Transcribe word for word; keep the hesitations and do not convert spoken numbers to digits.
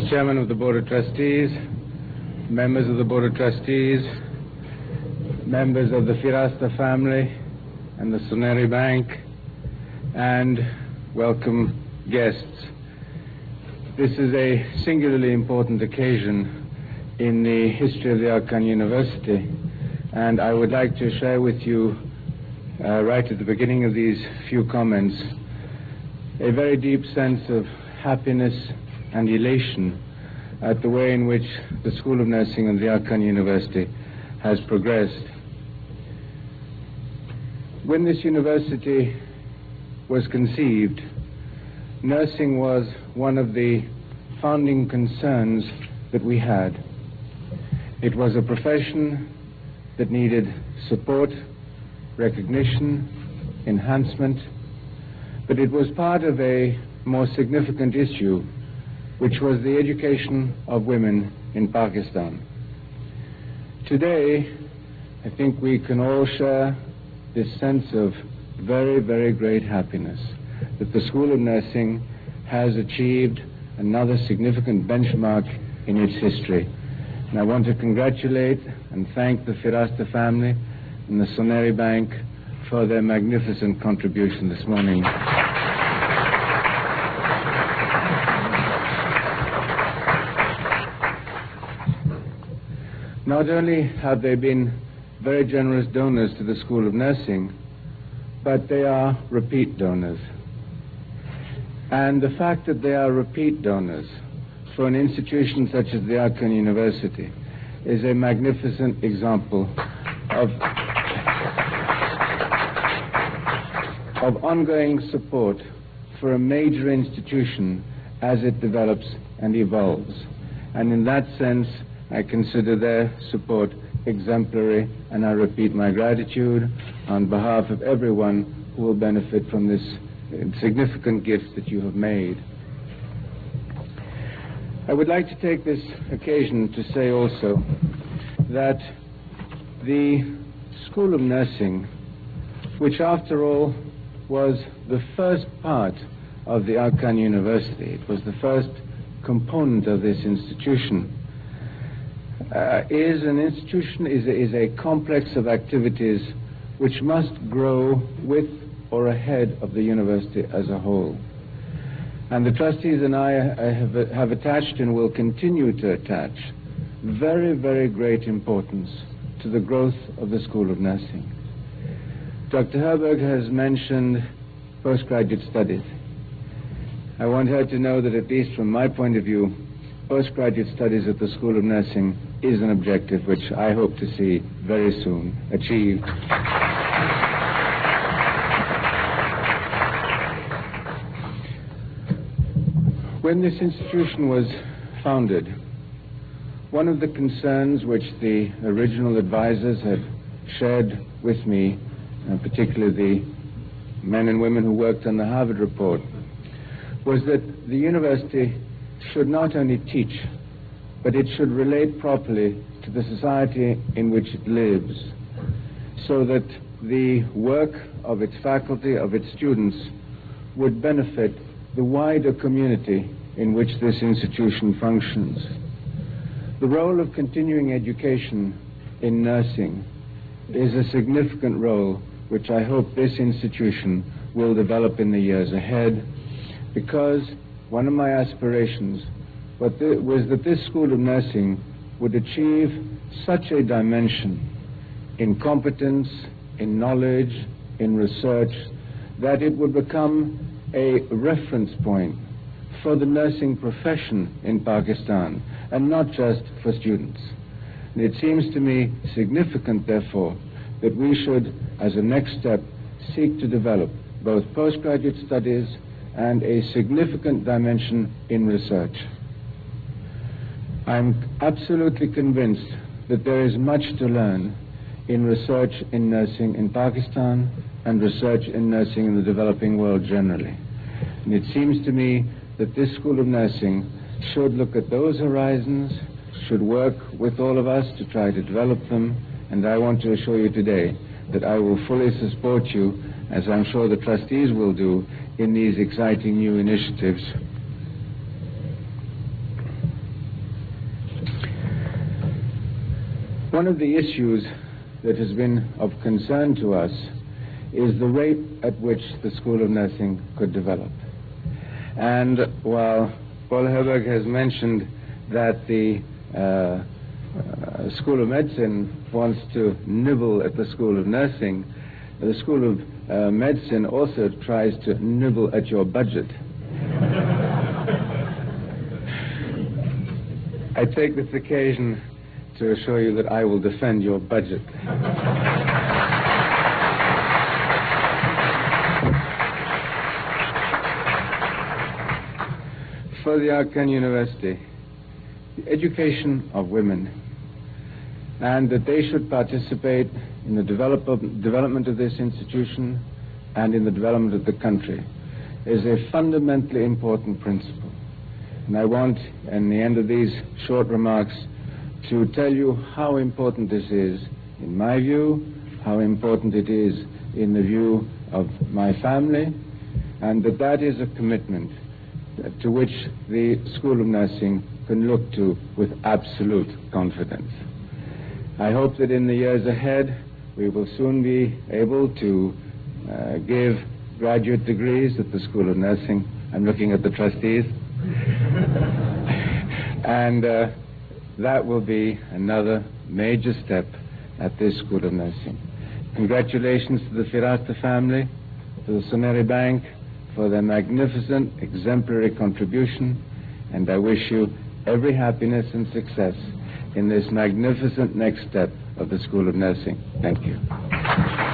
Chairman of the Board of Trustees, members of the Board of Trustees, members of the Firasta family and the Soneri Bank, and welcome guests. This is a singularly important occasion in the history of the Arkan University, and I would like to share with you, uh, right at the beginning of these few comments, a very deep sense of happiness and elation at the way in which the School of Nursing of the Arkan University has progressed. When this university was conceived, nursing was one of the founding concerns that we had. It was a profession that needed support, recognition, enhancement, but it was part of a more significant issue, which was the education of women in Pakistan. Today, I think we can all share this sense of very, very great happiness that the School of Nursing has achieved another significant benchmark in its history. And I want to congratulate and thank the Firasta family and the Soneri Bank for their magnificent contribution this morning. Not only have they been very generous donors to the School of Nursing, but they are repeat donors. And the fact that they are repeat donors for an institution such as the Arkan University is a magnificent example of, of ongoing support for a major institution as it develops and evolves. And in that sense, I consider their support exemplary, and I repeat my gratitude on behalf of everyone who will benefit from this significant gift that you have made. I would like to take this occasion to say also that the School of Nursing, which after all was the first part of the Arkan University, it was the first component of this institution, Uh, is an institution, is a, is a complex of activities which must grow with or ahead of the university as a whole. And the trustees and I, I have, have attached and will continue to attach very, very great importance to the growth of the School of Nursing. Doctor Herberg has mentioned postgraduate studies. I want her to know that, at least from my point of view, postgraduate studies at the School of Nursing is an objective which I hope to see very soon achieved. When this institution was founded, one of the concerns which the original advisors had shared with me, and particularly the men and women who worked on the Harvard report, was that the university should not only teach, but it should relate properly to the society in which it lives, so that the work of its faculty, of its students, would benefit the wider community in which this institution functions. The role of continuing education in nursing is a significant role which I hope this institution will develop in the years ahead, because one of my aspirations But the, was that this School of Nursing would achieve such a dimension in competence, in knowledge, in research, that it would become a reference point for the nursing profession in Pakistan, and not just for students. And it seems to me significant, therefore, that we should, as a next step, seek to develop both postgraduate studies and a significant dimension in research. I'm absolutely convinced that there is much to learn in research in nursing in Pakistan and research in nursing in the developing world generally. And it seems to me that this School of Nursing should look at those horizons, should work with all of us to try to develop them, and I want to assure you today that I will fully support you, as I'm sure the trustees will do, in these exciting new initiatives. One of the issues that has been of concern to us is the rate at which the School of Nursing could develop. And while Paul Herberg has mentioned that the uh, uh, School of Medicine wants to nibble at the School of Nursing, the School of uh, Medicine also tries to nibble at your budget. I take this occasion to assure you that I will defend your budget. For the Arkan University, the education of women, and that they should participate in the develop development of this institution and in the development of the country, is a fundamentally important principle. And I want, in the end of these short remarks, to tell you how important this is in my view, how important it is in the view of my family, and that that is a commitment to which the School of Nursing can look to with absolute confidence. I hope that in the years ahead we will soon be able to uh, give graduate degrees at the School of Nursing. I'm looking at the trustees. and uh, that will be another major step at this School of Nursing. Congratulations to the Firasta family, to the Soneri Bank, for their magnificent, exemplary contribution, and I wish you every happiness and success in this magnificent next step of the School of Nursing. Thank you.